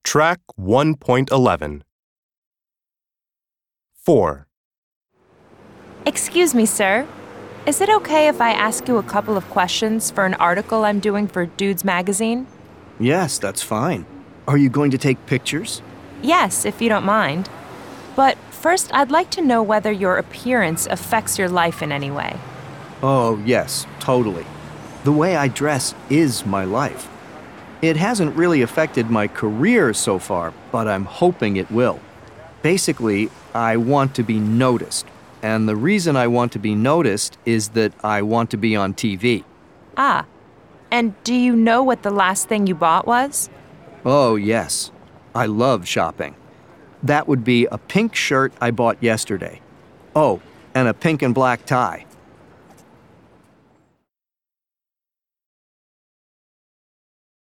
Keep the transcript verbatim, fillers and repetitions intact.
Track one point eleven. four. Excuse me, sir. Is it okay if I ask you a couple of questions for an article I'm doing for Dudes Magazine? Yes, that's fine. Are you going to take pictures? Yes, if you don't mind. But first, I'd like to know whether your appearance affects your life in any way. Oh, yes, totally. The way I dress is my life. It hasn't really affected my career so far, but I'm hoping it will. Basically, I want to be noticed. And the reason I want to be noticed is that I want to be on T V. Ah, and do you know what the last thing you bought was? Oh, yes. I love shopping. That would be a pink shirt I bought yesterday. Oh, and a pink and black tie.